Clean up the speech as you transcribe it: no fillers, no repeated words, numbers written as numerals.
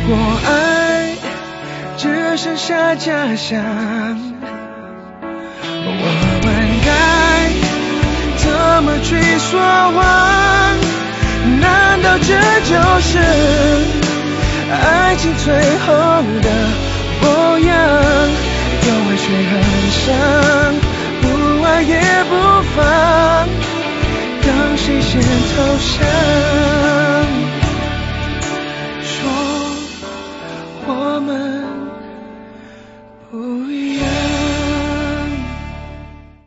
我爱只剩下假象，我们该怎么去说谎？难道这就是爱情最后的模样？有爱却很伤，不爱也不放，让谁先投降？